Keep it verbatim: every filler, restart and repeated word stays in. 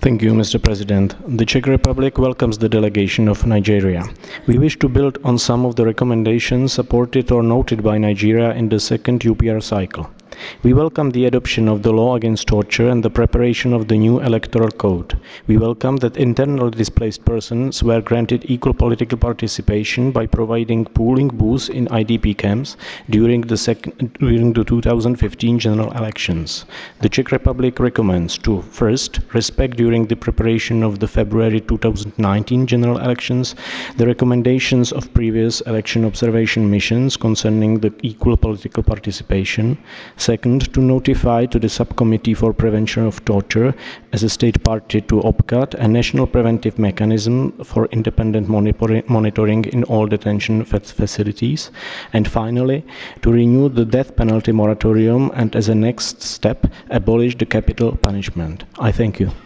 Thank you, Mister President. The Czech Republic welcomes the delegation of Nigeria. We wish to build on some of the recommendations supported or noted by Nigeria in the second U P R cycle. We welcome the adoption of the law against torture and the preparation of the new electoral code. We welcome that internally displaced persons were granted equal political participation by providing polling booths in I D P camps during the, second, during the two thousand fifteen general elections. The Czech Republic recommends to, first, respect during the preparation of the February two thousand nineteen general elections the recommendations of previous election observation missions concerning the equal political participation. Second, to notify to the Subcommittee for Prevention of Torture as a state party to OPCAT a national preventive mechanism for independent monitoring in all detention facilities. And finally, to renew the death penalty moratorium and as a next step, abolish the capital punishment. I thank you.